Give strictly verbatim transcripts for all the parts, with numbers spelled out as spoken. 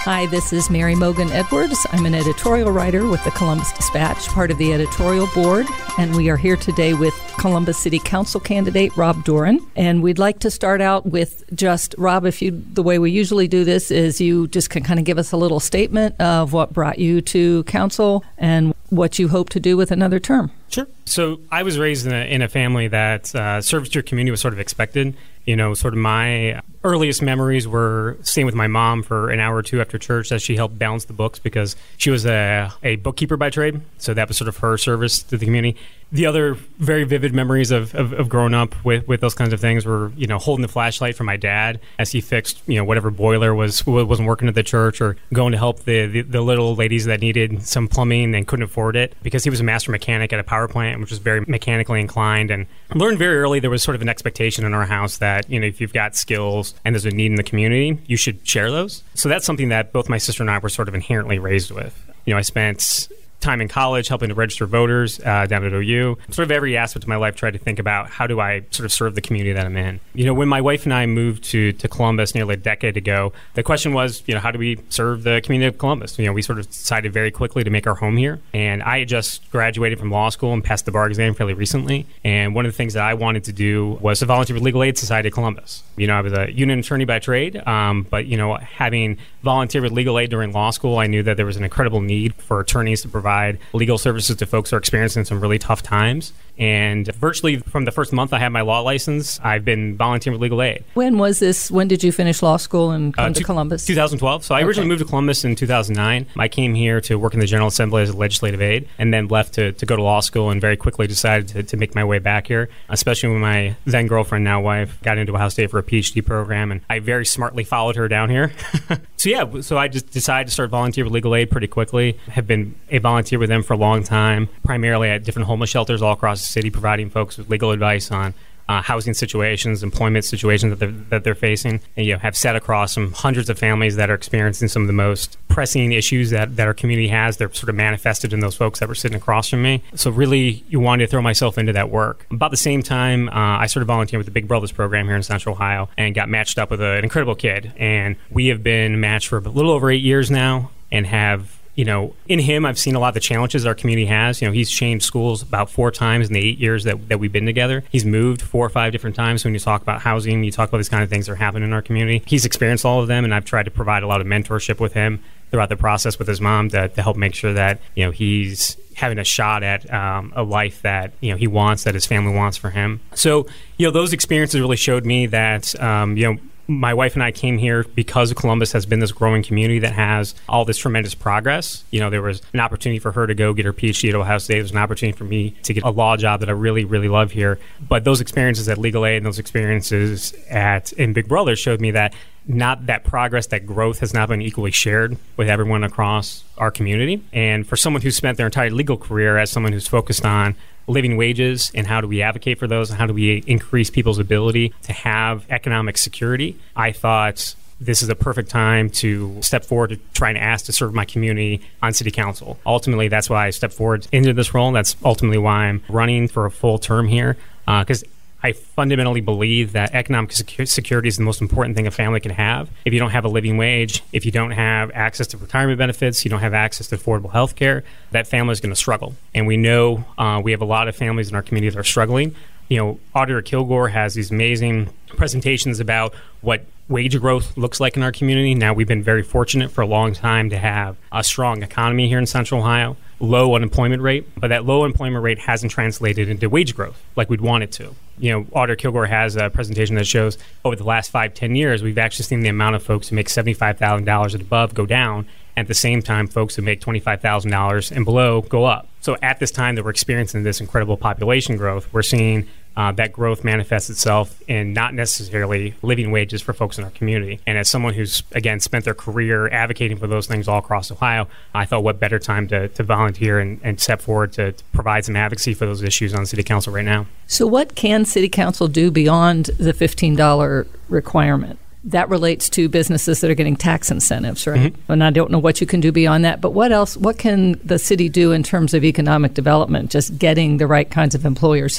Hi, this is Mary Mogan Edwards. I'm an editorial writer with the Columbus Dispatch, part of the editorial board, and we are here today with Columbus City Council candidate Rob Doran. And we'd like to start out with just, Rob, if you, the way we usually do this is you just can kind of give us a little statement of what brought you to council and what you hope to do with another term. Sure. So I was raised in a, in a family that uh, service to your community was sort of expected. You know, sort of my earliest memories were staying with my mom for an hour or two after church as she helped balance the books because she was a, a bookkeeper by trade. So that was sort of her service to the community. The other very vivid memories of, of, of growing up with, with those kinds of things were, you know, holding the flashlight for my dad as he fixed, you know, whatever boiler was wasn't working at the church, or going to help the, the, the little ladies that needed some plumbing and couldn't afford it, because he was a master mechanic at a power plant, which was very mechanically inclined. And learned very early there was sort of an expectation in our house that, you know, if you've got skills and there's a need in the community, you should share those. So that's something that both my sister and I were sort of inherently raised with. You know, I spent time in college helping to register voters uh, down at O U. Sort of every aspect of my life tried to think about how do I sort of serve the community that I'm in. You know, when my wife and I moved to, to Columbus nearly a decade ago, the question was, you know, how do we serve the community of Columbus? You know, we sort of decided very quickly to make our home here. And I had just graduated from law school and passed the bar exam fairly recently. And one of the things that I wanted to do was to volunteer with Legal Aid Society of Columbus. You know, I was a union attorney by trade, um, but, you know, having volunteered with Legal Aid during law school, I knew that there was an incredible need for attorneys to provide legal services to folks who are experiencing some really tough times. And virtually from the first month I had my law license, I've been volunteering with Legal Aid. When was this? When did you finish law school and come uh, to Columbus? twenty twelve. So I okay. originally moved to Columbus in two thousand nine. I came here to work in the General Assembly as a legislative aide, and then left to, to go to law school, and very quickly decided to, to make my way back here, especially when my then girlfriend, now wife, got into Ohio State for a P H D program, and I very smartly followed her down here. So yeah, so I just decided to start volunteer with Legal Aid pretty quickly. Have been a volunteer with them for a long time, primarily at different homeless shelters all across the city, providing folks with legal advice on uh, housing situations, employment situations that they're, that they're facing. And you know, have sat across some hundreds of families that are experiencing some of the most pressing issues that, that our community has. They're sort of manifested in those folks that were sitting across from me. So really, you wanted to throw myself into that work. About the same time, uh, I started volunteering with the Big Brothers program here in Central Ohio and got matched up with a, an incredible kid. And we have been matched for a little over eight years now, and have, you know, in him, I've seen a lot of the challenges our community has. You know, he's changed schools about four times in the eight years that, that we've been together. He's moved four or five different times. When you talk about housing, you talk about these kind of things that are happening in our community. He's experienced all of them, and I've tried to provide a lot of mentorship with him throughout the process with his mom to, to help make sure that, you know, he's having a shot at um, a life that, you know, he wants, that his family wants for him. So, you know, those experiences really showed me that, um, you know, my wife and I came here because Columbus has been this growing community that has all this tremendous progress. You know, there was an opportunity for her to go get her P H D at Ohio State. There was an opportunity for me to get a law job that I really, really love here. But those experiences at Legal Aid and those experiences at in Big Brother showed me that not that progress, that growth has not been equally shared with everyone across our community. And for someone who's spent their entire legal career as someone who's focused on living wages and how do we advocate for those and how do we increase people's ability to have economic security, I thought this is a perfect time to step forward to try and ask to serve my community on city council. Ultimately, that's why I stepped forward into this role. That's ultimately why I'm running for a full term here, because uh, I fundamentally believe that economic security is the most important thing a family can have. If you don't have a living wage, if you don't have access to retirement benefits, you don't have access to affordable health care, that family is going to struggle. And we know uh, we have a lot of families in our community that are struggling. You know, Auditor Kilgore has these amazing presentations about what wage growth looks like in our community. Now, we've been very fortunate for a long time to have a strong economy here in Central Ohio, low unemployment rate, but that low unemployment rate hasn't translated into wage growth like we'd want it to. You know, Auditor Kilgore has a presentation that shows over the last five, ten years, we've actually seen the amount of folks who make seventy-five thousand dollars and above go down. At the same time, folks who make twenty-five thousand dollars and below go up. So at this time that we're experiencing this incredible population growth, we're seeing uh, that growth manifests itself in not necessarily living wages for folks in our community. And as someone who's, again, spent their career advocating for those things all across Ohio, I thought what better time to, to volunteer and, and step forward to, to provide some advocacy for those issues on City Council right now. So what can City Council do beyond the fifteen dollars requirement? That relates to businesses that are getting tax incentives, right? Mm-hmm. And I don't know what you can do beyond that, but what else, what can the city do in terms of economic development, just getting the right kinds of employers here?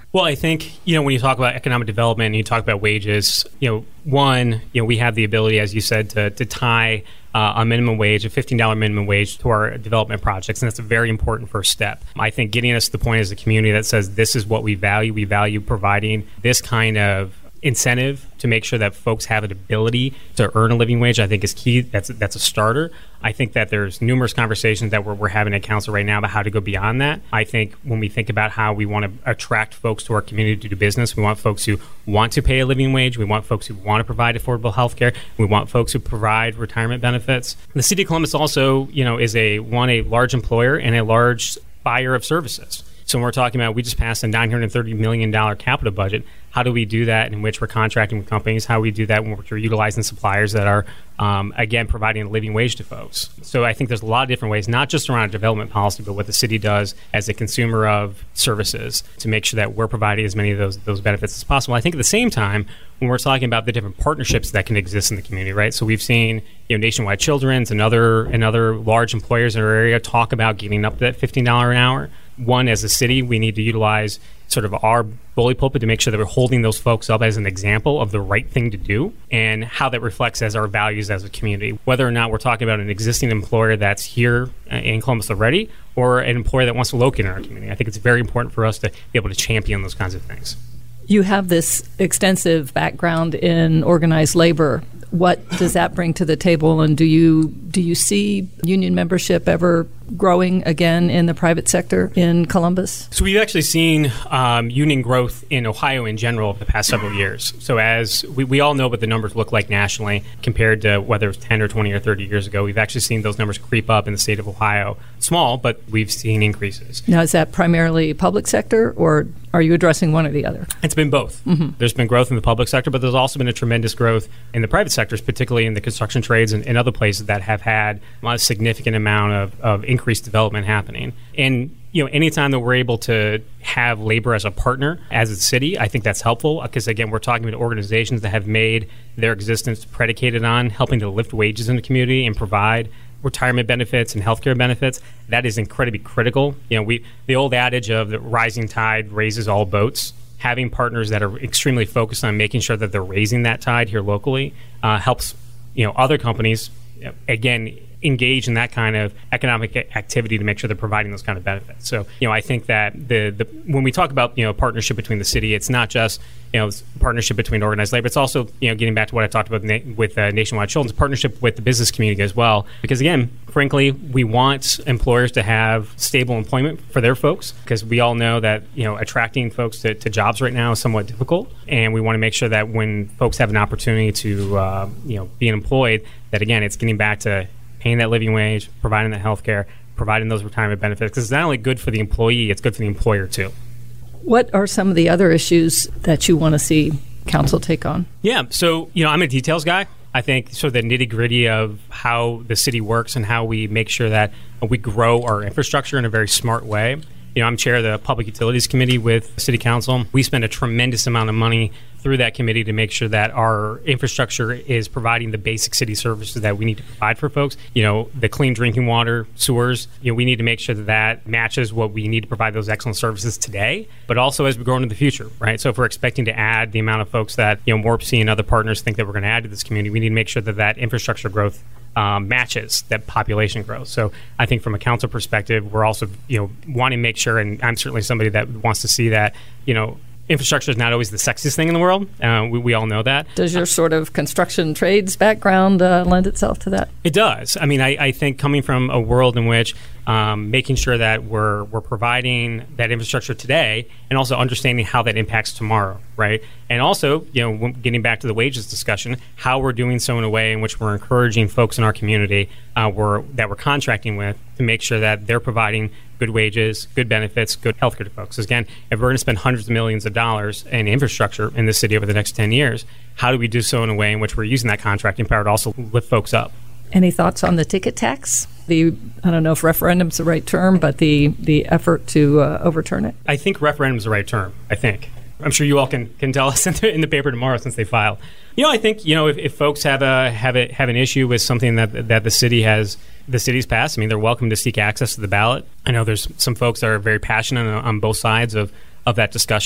Well, I think, you know, when you talk about economic development and you talk about wages, you know, one, you know, we have the ability, as you said, to, to tie uh, a minimum wage, a fifteen dollars minimum wage to our development projects. And that's a very important first step. I think getting us to the point as a community that says this is what we value. We value providing this kind of incentive to make sure that folks have an ability to earn a living wage, I think is key. That's that's a starter. I think that there's numerous conversations that we're, we're having at council right now about how to go beyond that. I think when we think about how we want to attract folks to our community to do business, we want folks who want to pay a living wage. We want folks who want to provide affordable health care. We want folks who provide retirement benefits. The City of Columbus also, you know, is a one, a large employer and a large buyer of services. So when we're talking about, we just passed a nine hundred thirty million dollars capital budget. How do we do that in which we're contracting with companies? How do we do that when we're utilizing suppliers that are, um, again, providing a living wage to folks? So I think there's a lot of different ways, not just around development policy, but what the city does as a consumer of services to make sure that we're providing as many of those those benefits as possible. I think at the same time, when we're talking about the different partnerships that can exist in the community, right? So we've seen, you know, Nationwide Children's and other, and other large employers in our area talk about getting up to that fifteen dollars an hour. One, as a city, we need to utilize sort of our bully pulpit to make sure that we're holding those folks up as an example of the right thing to do and how that reflects as our values as a community. Whether or not we're talking about an existing employer that's here in Columbus already or an employer that wants to locate in our community. I think it's very important for us to be able to champion those kinds of things. You have this extensive background in organized labor. What does that bring to the table, and do you do you see union membership ever growing again in the private sector in Columbus? So we've actually seen um, union growth in Ohio in general over the past several years. So as we, we all know what the numbers look like nationally compared to whether it was ten or twenty or thirty years ago, we've actually seen those numbers creep up in the state of Ohio. Small, but we've seen increases. Now, is that primarily public sector, or are you addressing one or the other? It's been both. Mm-hmm. There's been growth in the public sector, but there's also been a tremendous growth in the private sectors, particularly in the construction trades and, and other places that have had a significant amount of, of increased development happening. And you know, anytime that we're able to have labor as a partner as a city, I think that's helpful because, again, we're talking about organizations that have made their existence predicated on helping to lift wages in the community and provide retirement benefits and healthcare benefits. That is incredibly critical. You know, we the old adage of the rising tide raises all boats. Having partners that are extremely focused on making sure that they're raising that tide here locally uh, helps, you know, other companies, again, engage in that kind of economic activity to make sure they're providing those kind of benefits. So, you know, I think that the, the when we talk about, you know, partnership between the city, it's not just, you know, partnership between organized labor. It's also, you know, getting back to what I talked about na- with uh, Nationwide Children's, partnership with the business community as well. Because, again, frankly, we want employers to have stable employment for their folks because we all know that, you know, attracting folks to, to jobs right now is somewhat difficult. And we want to make sure that when folks have an opportunity to, uh, you know, be employed, that, again, it's getting back to paying that living wage, providing that health care, providing those retirement benefits, because it's not only good for the employee, it's good for the employer too. What are some of the other issues that you want to see council take on? Yeah, so, you know, I'm a details guy. I think sort of the nitty-gritty of how the city works and how we make sure that we grow our infrastructure in a very smart way. You know, I'm chair of the Public Utilities Committee with City Council. We spend a tremendous amount of money through that committee to make sure that our infrastructure is providing the basic city services that we need to provide for folks. You know, the clean drinking water, sewers, you know, we need to make sure that that matches what we need to provide those excellent services today, but also as we grow into the future, right? So if we're expecting to add the amount of folks that, you know, Morpsey and other partners think that we're going to add to this community, we need to make sure that that infrastructure growth Um, matches that population growth. So I think from a council perspective, we're also, you know, wanting to make sure, and I'm certainly somebody that wants to see that, you know, infrastructure is not always the sexiest thing in the world. Uh, we, we all know that. Does your sort of construction trades background uh, lend itself to that? It does. I mean, I, I think coming from a world in which um, making sure that we're we're providing that infrastructure today and also understanding how that impacts tomorrow, right? And also, you know, getting back to the wages discussion, how we're doing so in a way in which we're encouraging folks in our community uh, we're, that we're contracting with to make sure that they're providing good wages, good benefits, good healthcare to folks. Again, if we're going to spend hundreds of millions of dollars in infrastructure in this city over the next ten years, how do we do so in a way in which we're using that contracting power to also lift folks up? Any thoughts on the ticket tax? The I don't know if referendum's the right term, but the, the effort to uh, overturn it? I think referendum's the right term, I think. I'm sure you all can, can tell us in the, in the paper tomorrow since they filed. You know, I think, you know, if, if folks have a have a, have an issue with something that that the city has the city's passed, I mean, they're welcome to seek access to the ballot. I know there's some folks that are very passionate on, on both sides of, of that discussion.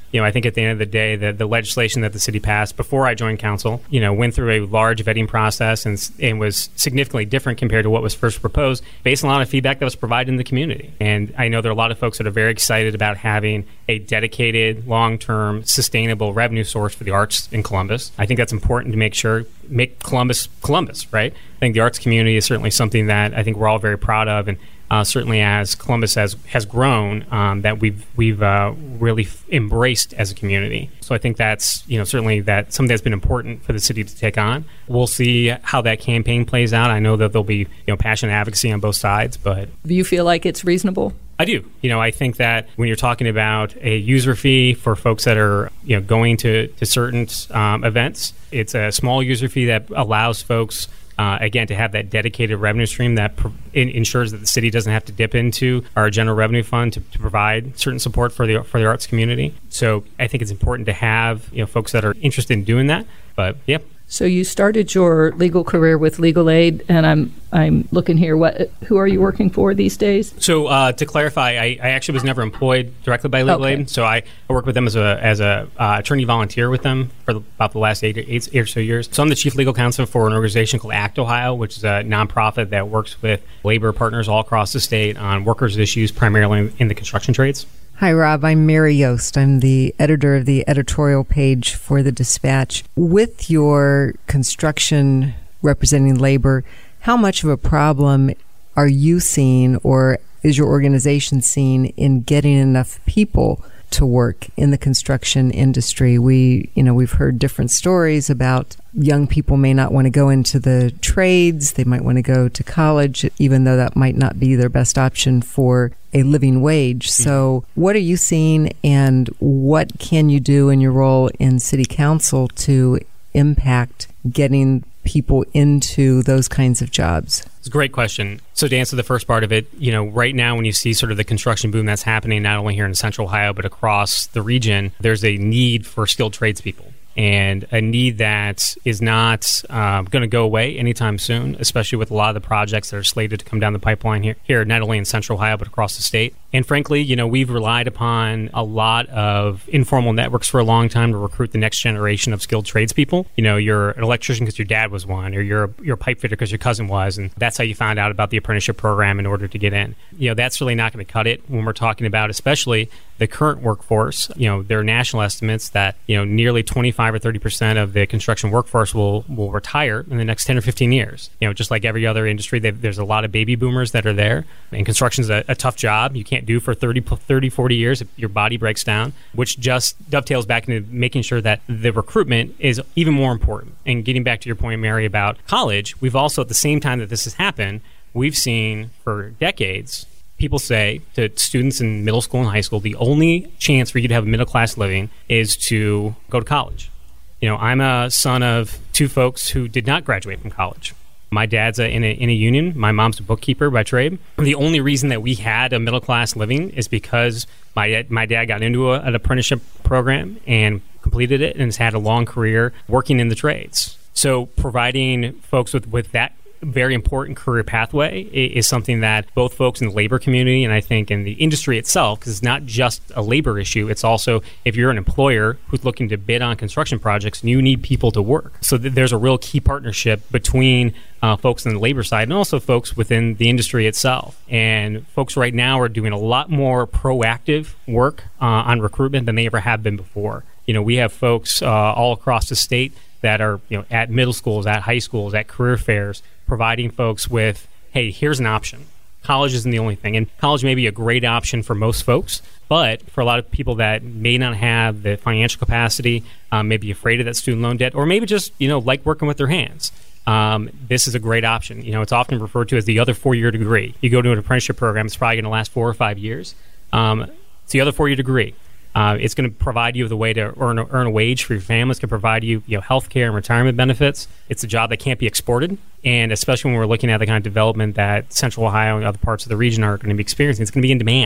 You know, I think at the end of the day, the, the legislation that the city passed before I joined council, you know, went through a large vetting process and, and was significantly different compared to what was first proposed based on a lot of feedback that was provided in the community. And I know there are a lot of folks that are very excited about having a dedicated, long-term, sustainable revenue source for the arts in Columbus. I think that's important to make sure, make Columbus, Columbus, right? I think the arts community is certainly something that I think we're all very proud of. And Uh, certainly, as Columbus has has grown, um, that we've we've uh, really f- embraced as a community. So I think that's you know certainly that something that's been important for the city to take on. We'll see how that campaign plays out. I know that there'll be you know passionate advocacy on both sides, but do you feel like it's reasonable? I do. You know, I think that when you're talking about a user fee for folks that are you know going to to certain um, events, it's a small user fee that allows folks. Uh, again, to have that dedicated revenue stream that pr- in- ensures that the city doesn't have to dip into our general revenue fund to, to provide certain support for the for the arts community. So I think it's important to have you know folks that are interested in doing that. But yeah. So you started your legal career with Legal Aid, and I'm I'm looking here. What who are you working for these days? So uh, to clarify, I, I actually was never employed directly by Legal Okay. Aid. So I, I work with them as a as a uh, attorney volunteer with them for the, about the last eight, eight, eight or so years. So I'm the chief legal counsel for an organization called ACT Ohio, which is a nonprofit that works with labor partners all across the state on workers' issues, primarily in the construction trades. Hi, Rob. I'm Mary Yost. I'm the editor of the editorial page for the Dispatch. With your construction representing labor, how much of a problem are you seeing, or is your organization seeing, in getting enough people to work in the construction industry? We, you know, we've heard different stories about young people may not want to go into the trades. They might want to go to college, even though that might not be their best option for a living wage. So what are you seeing, and what can you do in your role in city council to impact getting people into those kinds of jobs? It's a great question. So to answer the first part of it, you know, right now when you see sort of the construction boom that's happening not only here in Central Ohio but across the region, there's a need for skilled tradespeople. And a need that is not uh, going to go away anytime soon, especially with a lot of the projects that are slated to come down the pipeline here, here, not only in Central Ohio, but across the state. And frankly, you know, we've relied upon a lot of informal networks for a long time to recruit the next generation of skilled tradespeople. You know, you're an electrician because your dad was one, or you're a, you're a pipe fitter because your cousin was, and that's how you found out about the apprenticeship program in order to get in. You know, that's really not going to cut it when we're talking about, especially the current workforce. You know, there are national estimates that, you know, nearly twenty-five or thirty percent of the construction workforce will will retire in the next ten or fifteen years. You know, just like every other industry, there's a lot of baby boomers that are there. And construction's a, a tough job. You can't do for thirty, forty years if your body breaks down, which just dovetails back into making sure that the recruitment is even more important. And getting back to your point, Mary, about college, we've also, at the same time that this has happened, we've seen for decades people say to students in middle school and high school, the only chance for you to have a middle-class living is to go to college. You know, I'm a son of two folks who did not graduate from college. My dad's a, in, a, in a union. My mom's a bookkeeper by trade. The only reason that we had a middle-class living is because my, my dad got into a, an apprenticeship program and completed it and has had a long career working in the trades. So providing folks with, with that very important career pathway is something that both folks in the labor community and I think in the industry itself, because it's not just a labor issue, it's also if you're an employer who's looking to bid on construction projects, you need people to work. So th- there's a real key partnership between uh, folks on the labor side and also folks within the industry itself. And folks right now are doing a lot more proactive work uh, on recruitment than they ever have been before. You know, we have folks uh, all across the state that are, you know, at middle schools, at high schools, at career fairs, providing folks with, hey, here's an option. College isn't the only thing. And college may be a great option for most folks, but for a lot of people that may not have the financial capacity, um, may be afraid of that student loan debt, or maybe just, you know, like working with their hands, um, this is a great option. You know, it's often referred to as the other four-year degree. You go to an apprenticeship program, it's probably going to last four or five years. Um, it's the other four-year degree. Uh, it's going to provide you with a way to earn a, earn a wage for your family. It's going to provide you, you know, health care and retirement benefits. It's a job that can't be exported. And especially when we're looking at the kind of development that Central Ohio and other parts of the region are going to be experiencing, it's going to be in demand.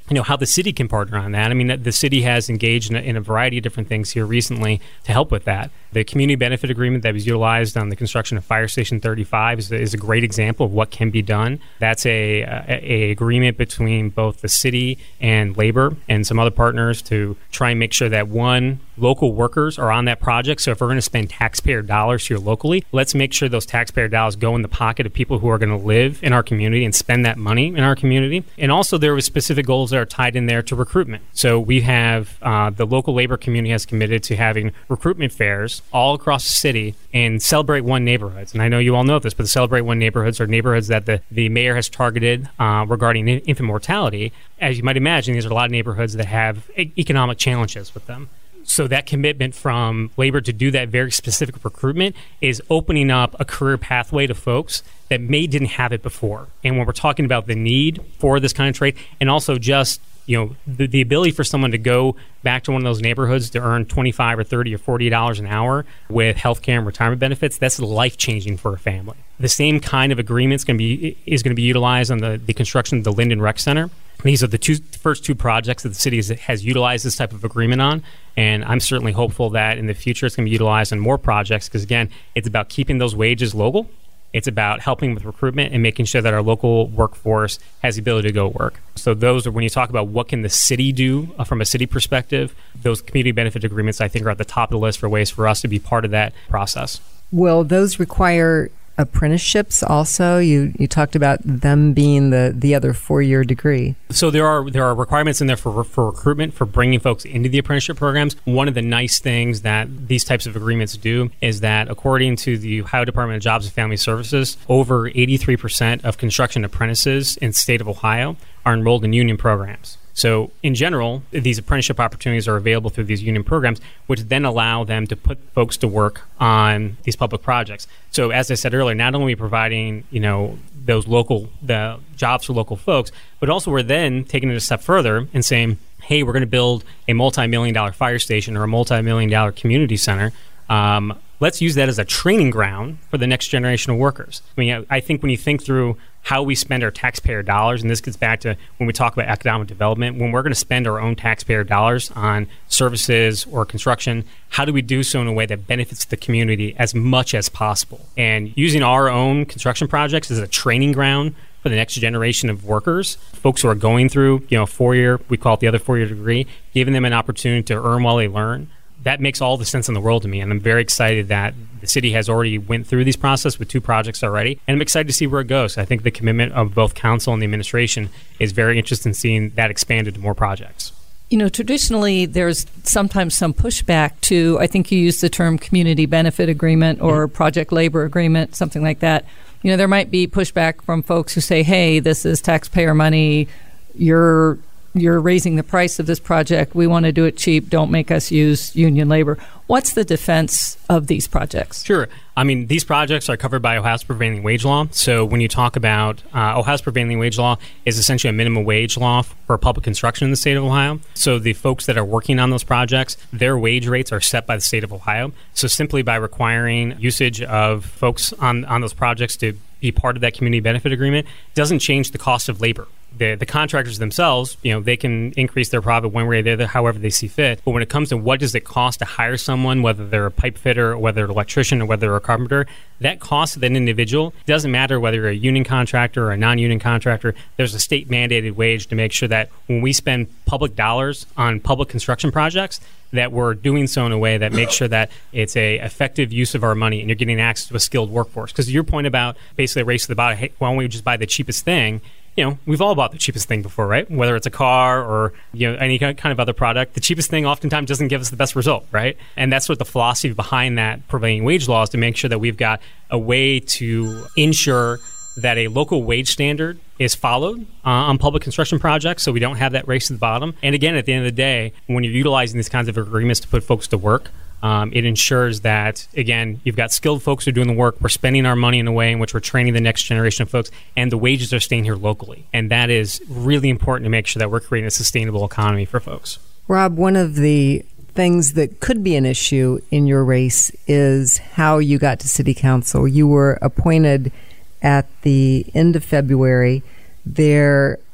you know, how the city can partner on that. I mean, the city has engaged in a, in a variety of different things here recently to help with that. The community benefit agreement that was utilized on the construction of Fire Station thirty-five is, is a great example of what can be done. That's a, a, a agreement between both the city and labor and some other partners to try and make sure that, one, local workers are on that project. So if we're going to spend taxpayer dollars here locally, let's make sure those taxpayer dollars go in the pocket of people who are going to live in our community and spend that money in our community. And also there were specific goals that are tied in there to recruitment. So we have uh, the local labor community has committed to having recruitment fairs all across the city in Celebrate One neighborhoods. And I know you all know this, but the Celebrate One neighborhoods are neighborhoods that the, the mayor has targeted uh, regarding infant mortality. As you might imagine, these are a lot of neighborhoods that have e- economic challenges with them. So that commitment from labor to do that very specific recruitment is opening up a career pathway to folks that may didn't have it before. And when we're talking about the need for this kind of trade, and also just, you know, the, the ability for someone to go back to one of those neighborhoods to earn twenty-five or thirty or forty dollars an hour with healthcare and retirement benefits, that's life-changing for a family. The same kind of agreements going to be is going to be utilized on the, the construction of the Linden Rec Center. These are the two first two projects that the city has, has utilized this type of agreement on, and I'm certainly hopeful that in the future it's going to be utilized on more projects because, again, it's about keeping those wages local. It's about helping with recruitment and making sure that our local workforce has the ability to go work. So those are, when you talk about what can the city do uh, from a city perspective, those community benefit agreements, I think, are at the top of the list for ways for us to be part of that process. Will those require apprenticeships also? You you talked about them being the, the other four-year degree. So there are there are requirements in there for for recruitment, for bringing folks into the apprenticeship programs. One of the nice things that these types of agreements do is that, according to the Ohio Department of Jobs and Family Services, over eighty-three percent of construction apprentices in the state of Ohio are enrolled in union programs. So in general, these apprenticeship opportunities are available through these union programs, which then allow them to put folks to work on these public projects. So as I said earlier, not only are we providing, you know, those local the jobs for local folks, but also we're then taking it a step further and saying, hey, we're going to build a multi-million dollar fire station or a multi-million dollar community center. Um, let's use that as a training ground for the next generation of workers. I mean, I think when you think through how we spend our taxpayer dollars, and this gets back to when we talk about economic development, when we're going to spend our own taxpayer dollars on services or construction, how do we do so in a way that benefits the community as much as possible? And using our own construction projects as a training ground for the next generation of workers, folks who are going through, you know, four-year, we call it the other four-year degree, giving them an opportunity to earn while they learn, that makes all the sense in the world to me. And I'm very excited that the city has already went through these process with two projects already. And I'm excited to see where it goes. I think the commitment of both council and the administration is very interested in seeing that expanded to more projects. You know, traditionally, there's sometimes some pushback to, I think you used the term community benefit agreement or mm-hmm. project labor agreement, something like that. You know, there might be pushback from folks who say, hey, this is taxpayer money. You're You're raising the price of this project. We want to do it cheap. Don't make us use union labor. What's the defense of these projects? Sure. I mean, these projects are covered by Ohio's prevailing wage law. So when you talk about uh, Ohio's prevailing wage law is essentially a minimum wage law for public construction in the state of Ohio. So the folks that are working on those projects, their wage rates are set by the state of Ohio. So simply by requiring usage of folks on, on those projects to be part of that community benefit agreement doesn't change the cost of labor. The, the contractors themselves, you know, they can increase their profit one way or the other, however they see fit. But when it comes to what does it cost to hire someone, whether they're a pipe fitter, or whether they're an electrician, or whether they're a carpenter, that cost of that individual doesn't matter whether you're a union contractor or a non-union contractor. There's a state mandated wage to make sure that when we spend public dollars on public construction projects, that we're doing so in a way that makes sure that it's a effective use of our money and you're getting access to a skilled workforce. Because your point about basically a race to the bottom, hey, why don't we just buy the cheapest thing? You know, we've all bought the cheapest thing before, right? Whether it's a car or, you know, any kind of other product, the cheapest thing oftentimes doesn't give us the best result, right? And that's what the philosophy behind that prevailing wage law is, to make sure that we've got a way to ensure that a local wage standard is followed uh, on public construction projects, so we don't have that race to the bottom. And again, at the end of the day, when you're utilizing these kinds of agreements to put folks to work, Um, it ensures that, again, you've got skilled folks who are doing the work. We're spending our money in a way in which we're training the next generation of folks, and the wages are staying here locally. And that is really important to make sure that we're creating a sustainable economy for folks. Rob, one of the things that could be an issue in your race is how you got to city council. You were appointed at the end of February. There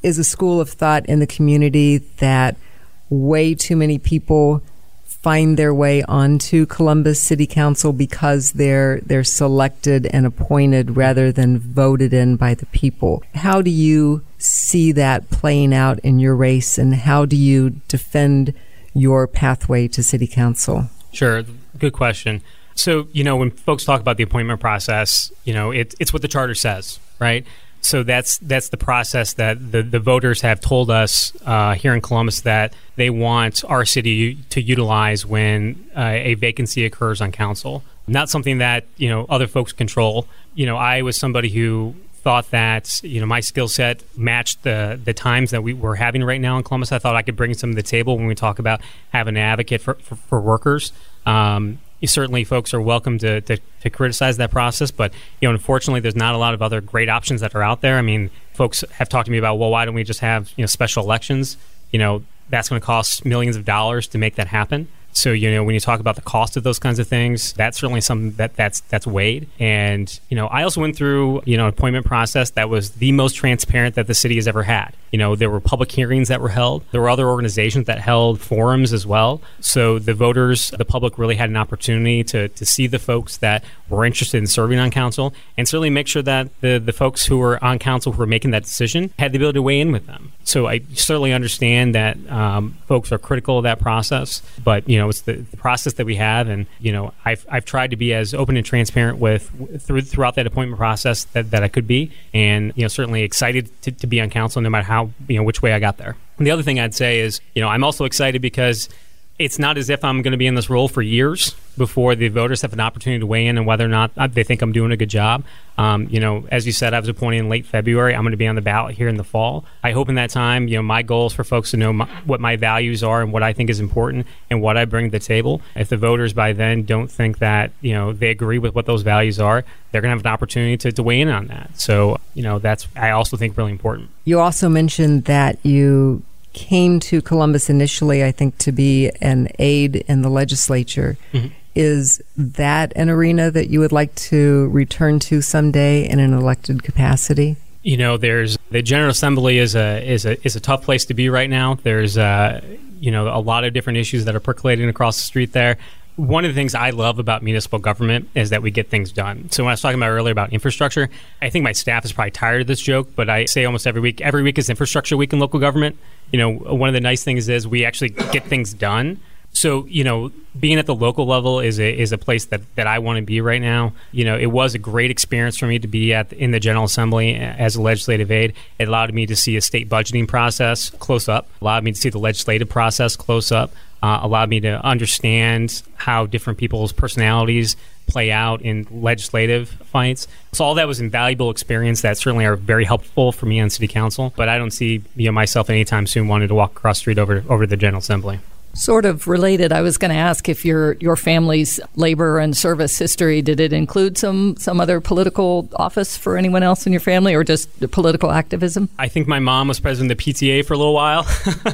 is a school of thought in the community that way too many people find their way onto Columbus City Council because they're they're selected and appointed rather than voted in by the people. How do you see that playing out in your race, and how do you defend your pathway to City Council? Sure. Good question. So, you know, when folks talk about the appointment process, you know, it, it's what the charter says, right? So that's that's the process that the, the voters have told us uh, here in Columbus that they want our city to utilize when uh, a vacancy occurs on council. Not something that, you know, other folks control. You know, I was somebody who thought that, you know, my skill set matched the the times that we were having right now in Columbus. I thought I could bring some to the table when we talk about having an advocate for, for, for workers. Um, certainly folks are welcome to, to, to criticize that process, but, you know, unfortunately, there's not a lot of other great options that are out there. I mean, folks have talked to me about, well, why don't we just have, you know, special elections? You know, that's going to cost millions of dollars to make that happen. So, you know, when you talk about the cost of those kinds of things, that's certainly something that that's that's weighed. And, you know, I also went through, you know, an appointment process that was the most transparent that the city has ever had. You know, there were public hearings that were held. There were other organizations that held forums as well. So the voters, the public really had an opportunity to to see the folks that were interested in serving on council, and certainly make sure that the, the folks who were on council who were making that decision had the ability to weigh in with them. So I certainly understand that um, folks are critical of that process, but, you know, it's the, the process that we have, and, you know, I've I've tried to be as open and transparent with through, throughout that appointment process that, that I could be, and, you know, certainly excited to, to be on council no matter how, you know, which way I got there. And the other thing I'd say is, you know, I'm also excited because it's not as if I'm going to be in this role for years before the voters have an opportunity to weigh in on whether or not they think I'm doing a good job. Um, you know, as you said, I was appointed in late February. I'm going to be on the ballot here in the fall. I hope in that time, you know, my goal is for folks to know my, what my values are and what I think is important and what I bring to the table. If the voters by then don't think that, you know, they agree with what those values are, they're going to have an opportunity to, to weigh in on that. So, you know, that's, I also think, really important. You also mentioned that you came to Columbus initially, I think, to be an aide in the legislature. Mm-hmm. Is that an arena that you would like to return to someday in an elected capacity? You know, there's the General Assembly is a is a is a tough place to be right now. There's uh, you know, a lot of different issues that are percolating across the street there. One of the things I love about municipal government is that we get things done. So when I was talking about earlier about infrastructure, I think my staff is probably tired of this joke, but I say almost every week, every week is infrastructure week in local government. You know, one of the nice things is we actually get things done. So, you know, being at the local level is a is a place that, that I want to be right now. You know, it was a great experience for me to be at in the General Assembly as a legislative aide. It allowed me to see a state budgeting process close up, allowed me to see the legislative process close up, uh, allowed me to understand how different people's personalities play out in legislative fights. So all that was invaluable experience that certainly are very helpful for me on City Council. But I don't see, you know, myself anytime soon wanting to walk across the street over over to the General Assembly. Sort of related, I was going to ask if your your family's labor and service history, did it include some, some other political office for anyone else in your family, or just political activism? I think my mom was president of the P T A for a little while.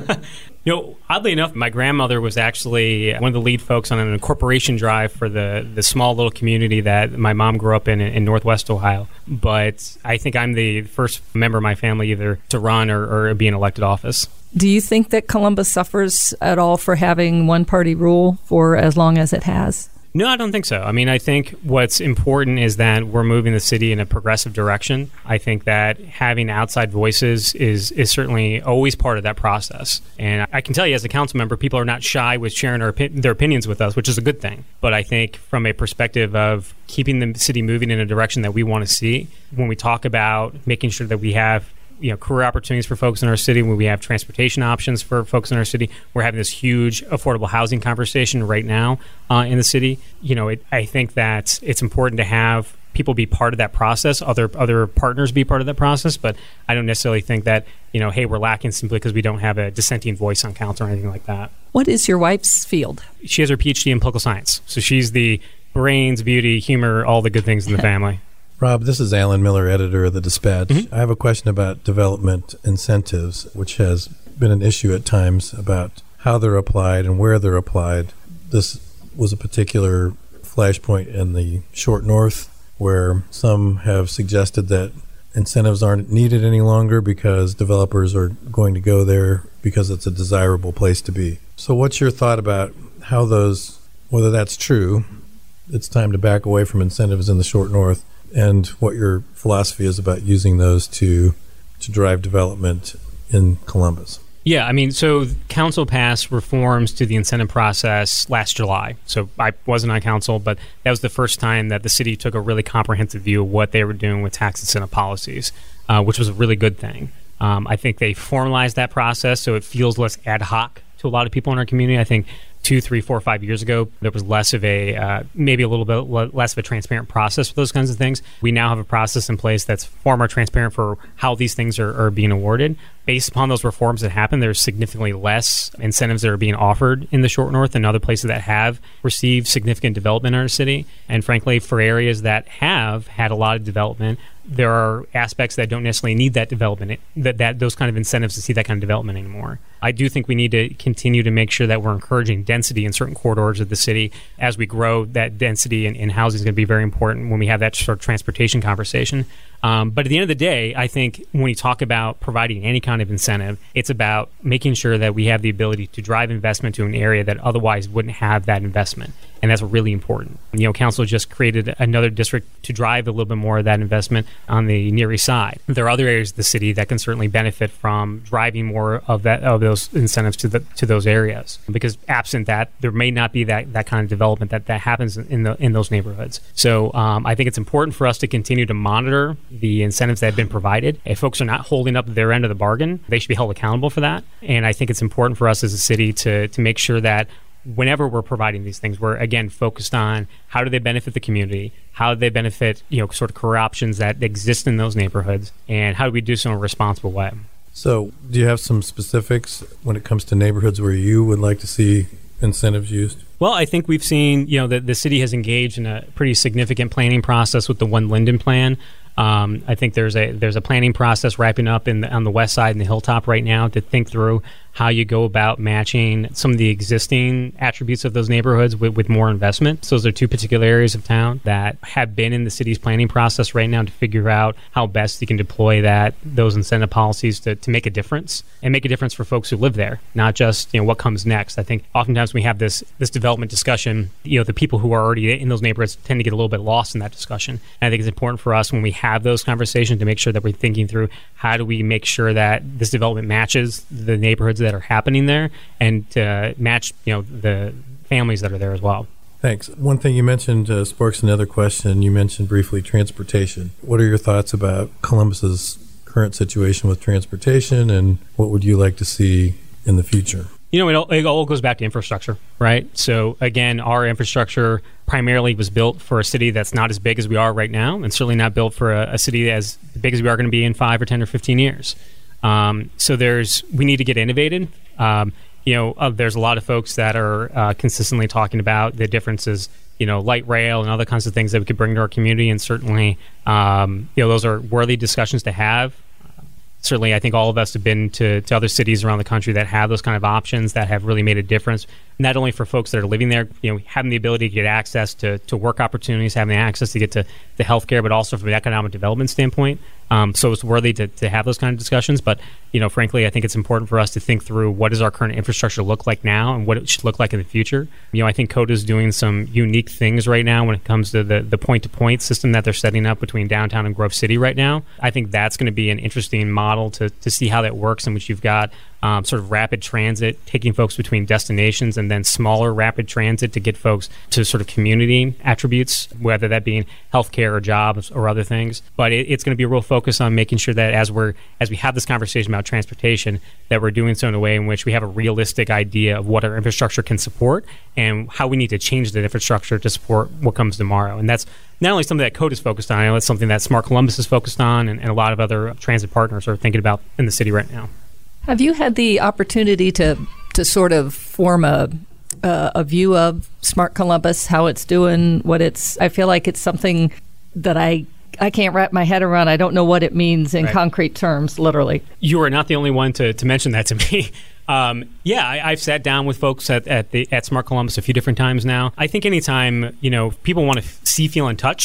You know, oddly enough, my grandmother was actually one of the lead folks on an incorporation drive for the, the small little community that my mom grew up in in Northwest Ohio. But I think I'm the first member of my family either to run or, or be in elected office. Do you think that Columbus suffers at all for having one-party rule for as long as it has? No, I don't think so. I mean, I think what's important is that we're moving the city in a progressive direction. I think that having outside voices is is certainly always part of that process. And I can tell you as a council member, people are not shy with sharing our, their opinions with us, which is a good thing. But I think from a perspective of keeping the city moving in a direction that we want to see, when we talk about making sure that we have, you know, career opportunities for folks in our city, when we have transportation options for folks in our city, we're having this huge affordable housing conversation right now uh, in the city. You know, it, I think that it's important to have people be part of that process, other other partners be part of that process, but I don't necessarily think that, you know, hey, we're lacking simply because we don't have a dissenting voice on council or anything like that. What is your wife's field? She has her P H D in political science. So she's the brains, beauty, humor, all the good things in the family. Rob, this is Alan Miller, editor of The Dispatch. Mm-hmm. I have a question about development incentives, which has been an issue at times about how they're applied and where they're applied. This was a particular flashpoint in the Short North, where some have suggested that incentives aren't needed any longer because developers are going to go there because it's a desirable place to be. So what's your thought about how those, whether that's true, it's time to back away from incentives in the short north, and what your philosophy is about using those to to drive development in Columbus? Yeah, I mean, so council passed reforms to the incentive process last July. So I wasn't on council, but that was the first time that the city took a really comprehensive view of what they were doing with tax incentive policies, uh, which was a really good thing. Um, I think they formalized that process so it feels less ad hoc to a lot of people in our community. I think two, three, four, five years ago, there was less of a, uh, maybe a little bit le- less of a transparent process for those kinds of things. We now have a process in place that's far more transparent for how these things are, are being awarded. Based upon those reforms that happened, there's significantly less incentives that are being offered in the short north than other places that have received significant development in our city. And frankly, for areas that have had a lot of development, there are aspects that don't necessarily need that development, that, that those kind of incentives to see that kind of development anymore. I do think we need to continue to make sure that we're encouraging density in certain corridors of the city as we grow. That density in, in housing is going to be very important when we have that sort of transportation conversation. Um, but at the end of the day, I think when you talk about providing any kind of incentive, it's about making sure that we have the ability to drive investment to an area that otherwise wouldn't have that investment. And that's really important. You know, council just created another district to drive a little bit more of that investment on the Near East Side. There are other areas of the city that can certainly benefit from driving more of that of those incentives to the to those areas. Because absent that, there may not be that, that kind of development that, that happens in the in those neighborhoods. So um, I think it's important for us to continue to monitor the incentives that have been provided. If folks are not holding up their end of the bargain, they should be held accountable for that. And I think it's important for us as a city to to make sure that whenever we're providing these things, we're, again, focused on how do they benefit the community, how do they benefit, you know, sort of career options that exist in those neighborhoods, and how do we do so in a responsible way. So do you have some specifics when it comes to neighborhoods where you would like to see incentives used? Well, I think we've seen, you know, that the city has engaged in a pretty significant planning process with the One Linden plan. Um, I think there's a there's a planning process wrapping up in the, on the west side and the Hilltop right now to think through how you go about matching some of the existing attributes of those neighborhoods with, with more investment. So those are two particular areas of town that have been in the city's planning process right now to figure out how best you can deploy that those incentive policies to, to make a difference and make a difference for folks who live there, not just, you know, what comes next. I think oftentimes we have this this development discussion, you know, the people who are already in those neighborhoods tend to get a little bit lost in that discussion. And I think it's important for us when we have those conversations to make sure that we're thinking through how do we make sure that this development matches the neighborhoods that are happening there and to match, you know, the families that are there as well. Thanks. One thing you mentioned uh, sparks another question. You mentioned briefly transportation. What are your thoughts about Columbus's current situation with transportation, and what would you like to see in the future? You know, it all, it all goes back to infrastructure, right? So again, our infrastructure primarily was built for a city that's not as big as we are right now, and certainly not built for a, a city as big as we are going to be in five or ten or fifteen years. Um, so there's we need to get innovated. Um, you know, uh, there's a lot of folks that are uh, consistently talking about the differences, you know, light rail and other kinds of things that we could bring to our community, and certainly, um, you know, those are worthy discussions to have. Certainly, I think all of us have been to, to other cities around the country that have those kind of options that have really made a difference, not only for folks that are living there, you know, having the ability to get access to, to work opportunities, having access to get to, to healthcare, but also from an economic development standpoint. Um, so it's worthy to, to have those kind of discussions. But, you know, frankly, I think it's important for us to think through what does our current infrastructure look like now and what it should look like in the future. You know, I think COTA is doing some unique things right now when it comes to the, the point-to-point system that they're setting up between downtown and Grove City right now. I think that's going to be an interesting model to, to see how that works, in which you've got Um, sort of rapid transit, taking folks between destinations, and then smaller rapid transit to get folks to sort of community attributes, whether that being healthcare or jobs or other things. But it, it's going to be a real focus on making sure that as we're as we have this conversation about transportation, that we're doing so in a way in which we have a realistic idea of what our infrastructure can support and how we need to change that infrastructure to support what comes tomorrow. And that's not only something that COTA is focused on, I know it's something that Smart Columbus is focused on, and, and a lot of other transit partners are thinking about in the city right now. Have you had the opportunity to to sort of form a uh, a view of Smart Columbus, how it's doing, what it's? I feel like it's something that I I can't wrap my head around. I don't know what it means in right. concrete terms, literally. You are not the only one to, to mention that to me. Um, yeah, I, I've sat down with folks at at, the, at Smart Columbus a few different times now. I think anytime, you know, people want to see, feel, and touch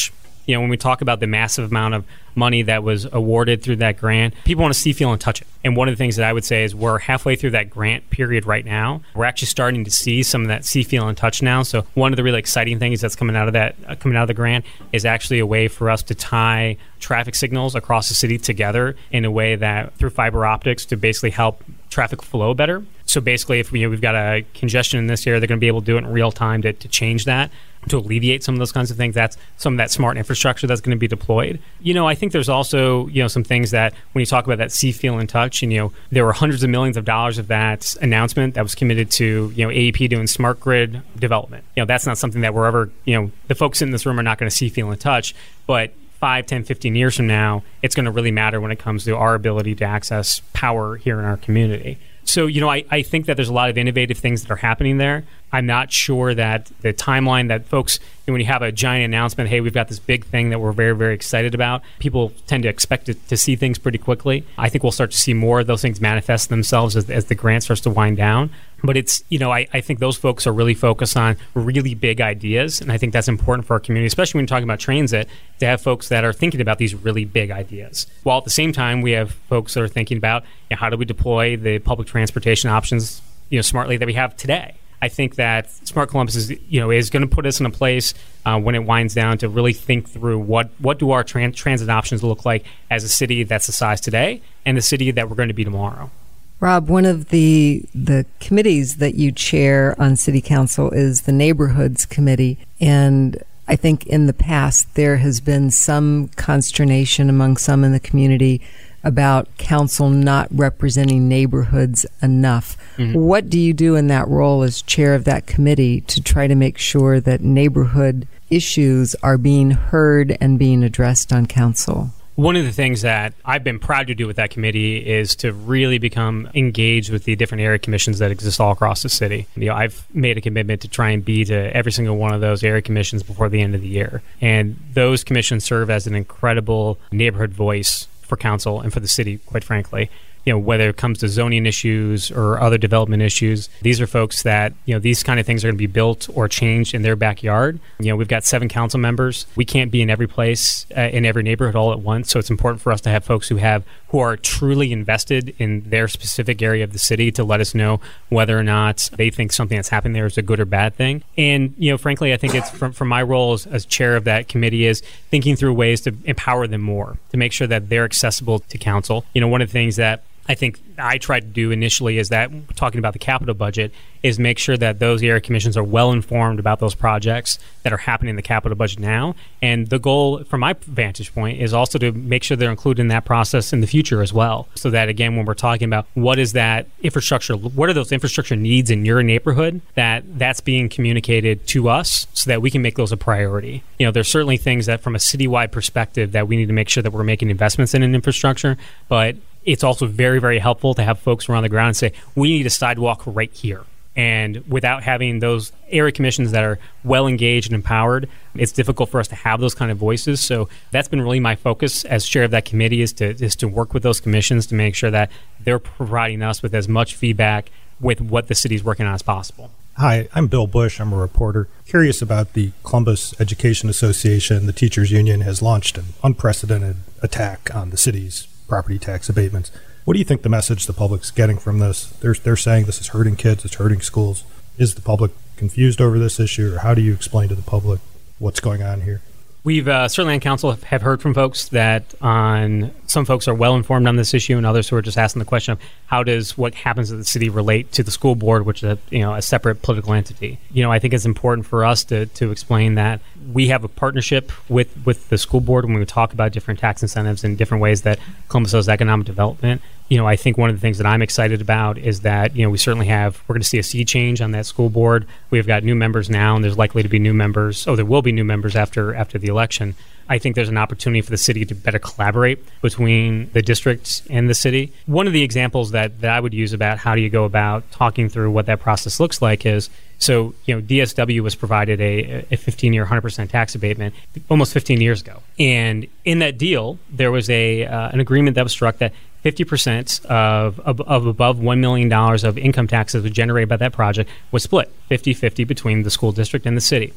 You know, when we talk about the massive amount of money that was awarded through that grant, people want to see, feel, and touch it. And one of the things that I would say is we're halfway through that grant period right now. We're actually starting to see some of that see, feel, and touch now. So one of the really exciting things that's coming out of that, uh, coming out of the grant is actually a way for us to tie traffic signals across the city together in a way that through fiber optics to basically help traffic flow better. So basically, if we, you know, we've got a congestion in this area, they're going to be able to do it in real time to, to change that, to alleviate some of those kinds of things. That's some of that smart infrastructure that's going to be deployed. You know, I think there's also, you know, some things that when you talk about that see, feel, and touch, and, you know, there were hundreds of millions of dollars of that announcement that was committed to, you know, A E P doing smart grid development. You know, that's not something that we're ever, you know, the folks in this room are not going to see, feel, and touch, but five, ten, fifteen years from now, it's going to really matter when it comes to our ability to access power here in our community. So, you know, I, I think that there's a lot of innovative things that are happening there. I'm not sure that the timeline that folks, you know, when you have a giant announcement, hey, we've got this big thing that we're very, very excited about, people tend to expect to, to see things pretty quickly. I think we'll start to see more of those things manifest themselves as, as the grant starts to wind down. But it's, you know, I, I think those folks are really focused on really big ideas. And I think that's important for our community, especially when you're talking about transit, to have folks that are thinking about these really big ideas. While at the same time, we have folks that are thinking about, you know, how do we deploy the public transportation options, you know, smartly that we have today. I think that Smart Columbus is, you know, is going to put us in a place uh, when it winds down to really think through what, what do our tran- transit options look like as a city that's the size today and the city that we're going to be tomorrow. Rob, one of the the committees that you chair on City Council is the Neighborhoods Committee, and I think in the past there has been some consternation among some in the community about council not representing neighborhoods enough. Mm-hmm. What do you do in that role as chair of that committee to try to make sure that neighborhood issues are being heard and being addressed on council? One of the things that I've been proud to do with that committee is to really become engaged with the different area commissions that exist all across the city. You know, I've made a commitment to try and be to every single one of those area commissions before the end of the year. And those commissions serve as an incredible neighborhood voice for council and for the city, quite frankly. You know, whether it comes to zoning issues or other development issues, these are folks that, you know, these kind of things are going to be built or changed in their backyard. You know, we've got seven council members. We can't be in every place, uh, in every neighborhood all at once. So it's important for us to have folks who have, who are truly invested in their specific area of the city to let us know whether or not they think something that's happened there is a good or bad thing. And, you know, frankly, I think it's from, from my role as, as chair of that committee is thinking through ways to empower them more, to make sure that they're accessible to council. You know, one of the things that I think I tried to do initially is that, talking about the capital budget, is make sure that those area commissions are well informed about those projects that are happening in the capital budget now. And the goal, from my vantage point, is also to make sure they're included in that process in the future as well. So that, again, when we're talking about what is that infrastructure, what are those infrastructure needs in your neighborhood, that that's being communicated to us so that we can make those a priority. You know, there's certainly things that from a citywide perspective that we need to make sure that we're making investments in an infrastructure, but it's also very, very helpful to have folks around the ground and say, we need a sidewalk right here. And without having those area commissions that are well engaged and empowered, it's difficult for us to have those kind of voices. So that's been really my focus as chair of that committee, is to is to work with those commissions to make sure that they're providing us with as much feedback with what the city's working on as possible. Hi, I'm Bill Bush. I'm a reporter. Curious about the Columbus Education Association. The teachers union has launched an unprecedented attack on the city's property tax abatements. What do you think the message the public's getting from this? They're, they're saying this is hurting kids, it's hurting schools. Is the public confused over this issue, or how do you explain to the public what's going on here? We've uh, certainly on council have, have heard from folks that on some folks are well informed on this issue, and others who are just asking the question of how does what happens at the city relate to the school board, which is a, you know, a separate political entity. You know, I think it's important for us to to explain that we have a partnership with, with the school board when we talk about different tax incentives and different ways that Columbus does economic development. You know, I think one of the things that I'm excited about is that, you know, we certainly have, we're going to see a sea change on that school board. We've got new members now, and there's likely to be new members. Oh, there will be new members after after the election. I think there's an opportunity for the city to better collaborate between the districts and the city. One of the examples that, that I would use about how do you go about talking through what that process looks like is, so, you know, D S W was provided a, a fifteen-year, one hundred percent tax abatement almost fifteen years ago. And in that deal, there was a uh, an agreement that was struck that fifty percent of, of, of above one million dollars of income taxes was generated by that project was split fifty-fifty between the school district and the city.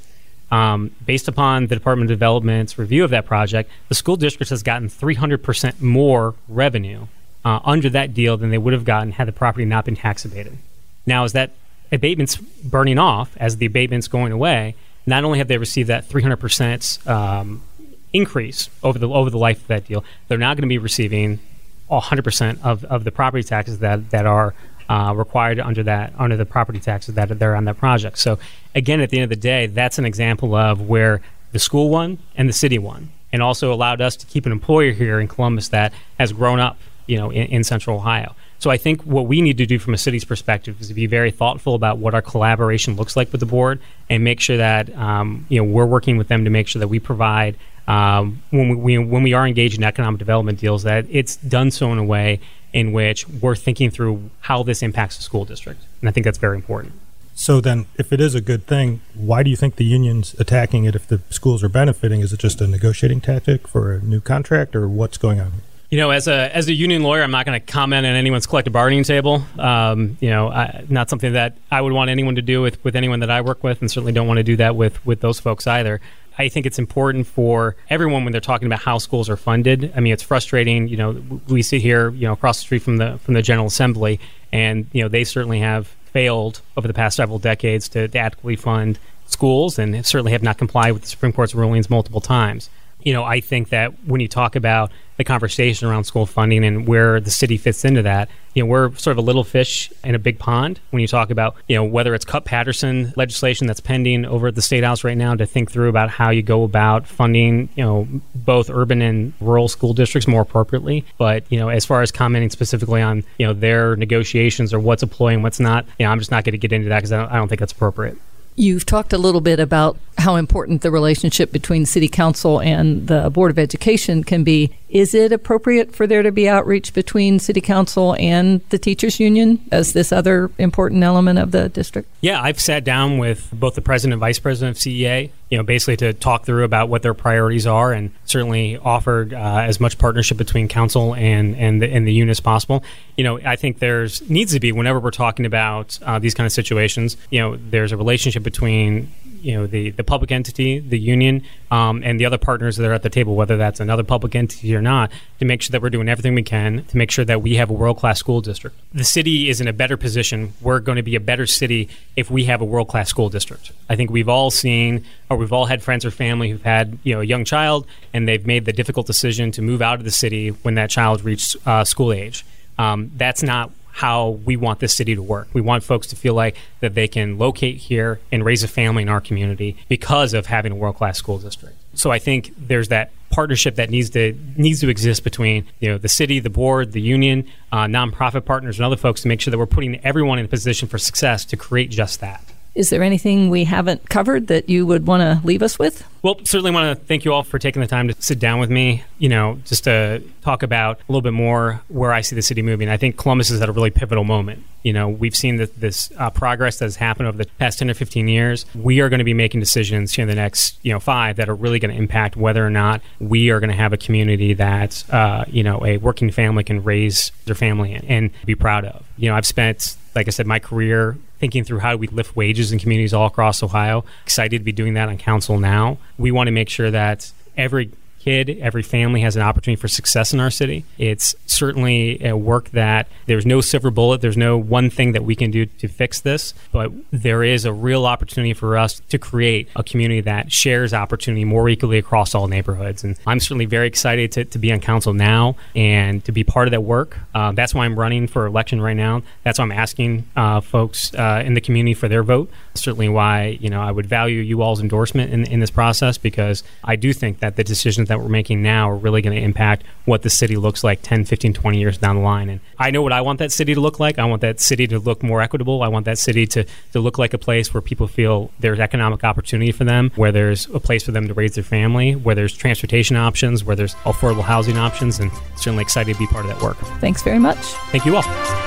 Um, based upon the Department of Development's review of that project, the school district has gotten three hundred percent more revenue uh, under that deal than they would have gotten had the property not been tax abated. Now, as that abatement's burning off, as the abatement's going away, not only have they received that three hundred percent um, increase over the over the life of that deal, they're now going to be receiving one hundred percent of, of the property taxes that, that are Uh, required under that under the property taxes that are there on that project. So again, at the end of the day, that's an example of where the school won and the city won, and also allowed us to keep an employer here in Columbus that has grown up, you know, in, in Central Ohio. So I think what we need to do from a city's perspective is to be very thoughtful about what our collaboration looks like with the board, and make sure that um, you know, we're working with them to make sure that we provide um, when we, we when we are engaged in economic development deals, that it's done so in a way in which we're thinking through how this impacts the school district. And I think that's very important. So then, if it is a good thing, why do you think the union's attacking it if the schools are benefiting? Is it just a negotiating tactic for a new contract, or what's going on? You know, as a as a union lawyer, I'm not going to comment on anyone's collective bargaining table. Um, you know, I, not something that I would want anyone to do with, with anyone that I work with, and certainly don't want to do that with, with those folks either. I think it's important for everyone when they're talking about how schools are funded. I mean, it's frustrating. You know, we sit here, you know, across the street from the from the General Assembly, and you know, they certainly have failed over the past several decades to, to adequately fund schools, and certainly have not complied with the Supreme Court's rulings multiple times. You know, I think that when you talk about the conversation around school funding and where the city fits into that, you know, we're sort of a little fish in a big pond when you talk about, you know, whether it's Cupp-Patterson legislation that's pending over at the State House right now to think through about how you go about funding, you know, both urban and rural school districts more appropriately. But, you know, as far as commenting specifically on, you know, their negotiations or what's employing, what's not, you know, I'm just not going to get into that because I don't, I don't think that's appropriate. You've talked a little bit about how important the relationship between City Council and the Board of Education can be. Is it appropriate for there to be outreach between City Council and the Teachers Union as this other important element of the district? Yeah, I've sat down with both the president and vice president of C E A, you know, basically to talk through about what their priorities are, and certainly offered uh, as much partnership between council and and the, and the union as possible. You know, I think there's needs to be, whenever we're talking about uh, these kind of situations, you know, there's a relationship between, you know, the, the public entity, the union, um, and the other partners that are at the table, whether that's another public entity or not, to make sure that we're doing everything we can to make sure that we have a world-class school district. The city is in a better position. We're going to be a better city if we have a world-class school district. I think we've all seen, or we've all had friends or family who've had, you know, a young child, and they've made the difficult decision to move out of the city when that child reached uh, school age. Um, that's not how we want this city to work. We want folks to feel like that they can locate here and raise a family in our community because of having a world-class school district. So I think there's that partnership that needs to needs to exist between, you know, the city, the board, the union, uh, nonprofit partners, and other folks to make sure that we're putting everyone in a position for success to create just that. Is there anything we haven't covered that you would want to leave us with? Well, certainly want to thank you all for taking the time to sit down with me, you know, just to talk about a little bit more where I see the city moving. I think Columbus is at a really pivotal moment. You know, we've seen that this uh, progress that has happened over the past ten or fifteen years. We are going to be making decisions here in the next, you know, five that are really going to impact whether or not we are going to have a community that, uh, you know, a working family can raise their family in and be proud of. You know, I've spent, like I said, my career thinking through how do we lift wages in communities all across Ohio. Excited to be doing that on council now. We want to make sure that every kid, every family has an opportunity for success in our city. It's certainly a work that there's no silver bullet. There's no one thing that we can do to fix this, but there is a real opportunity for us to create a community that shares opportunity more equally across all neighborhoods. And I'm certainly very excited to, to be on council now and to be part of that work. Uh, that's why I'm running for election right now. That's why I'm asking uh, folks uh, in the community for their vote. Certainly why, you know, I would value you all's endorsement in, in this process, because I do think that the decisions that we're making now are really going to impact what the city looks like ten, fifteen, twenty years down the line. And I know what I want that city to look like. I want that city to look more equitable. I want that city to, to look like a place where people feel there's economic opportunity for them, where there's a place for them to raise their family, where there's transportation options, where there's affordable housing options, and certainly excited to be part of that work. Thanks very much. Thank you all.